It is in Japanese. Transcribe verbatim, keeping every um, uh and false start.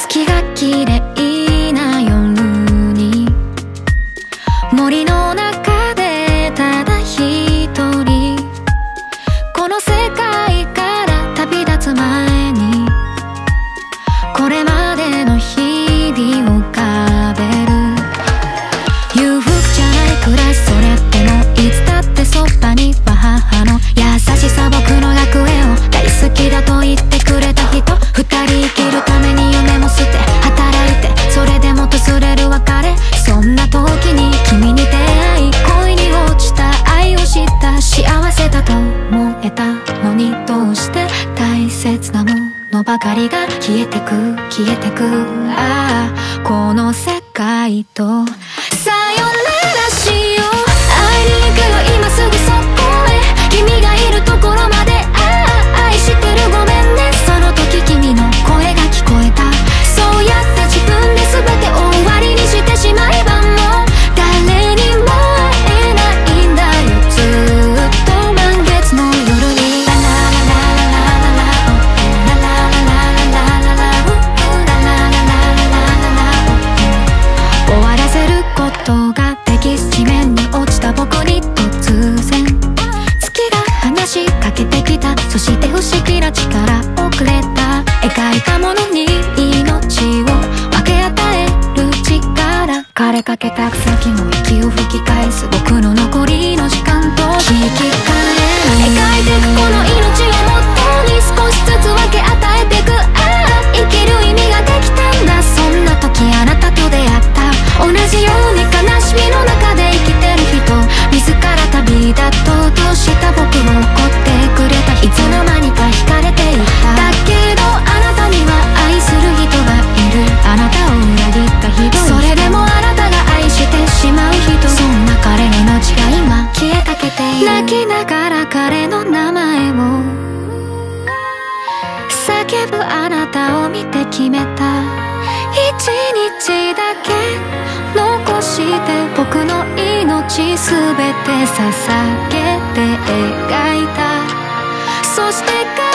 月が綺麗な夜に森の中でただ一人この世界から旅立つ前にこれまでの日々を浮かべる裕福じゃないくらいそれでもいつだってそばには母の優しさ僕の楽園を大好きだと言ってくれた人二人生きるために夢も捨て働いてそれでも訪れる別れそんな時に君に出会い恋に落ちた愛を知った幸せだと思えたのにどうして大切なものばかりが消えてく消えてくああこの世界とさよならしよう会いに行くよ今すぐそこへ君がいるところまでああ愛してるごめんねその時君の声が聞こえたそうやって自分で全てを終わりにしてしまえばもう誰にも会えないんだよずっと満月の夜にラララララララララララララララ終わらせることができず地面に落ちた僕に突然月が話しかけてきたそして不思議な力をくれた描いたものに命を分け与える力枯れかけた草木の息を吹き返す僕の残りの時間と引き換え描いてくこの命をもとに少しずつ分け与えてくああ生きる意味ができたんだそんな時あなたと出会った同じように悲しみの中で生きてる人自ら旅立とうとした僕を怒ってくれたいつの間にか惹かれていっただけどあなたには愛する人がいるあなたを裏切ったひどいそれでもあなたが愛してしまう人そんな彼の命が今消えかけている泣きながら彼の名前を叫ぶあなたを見て決めた一日だけ残して僕の命すべて捧げて描いたそして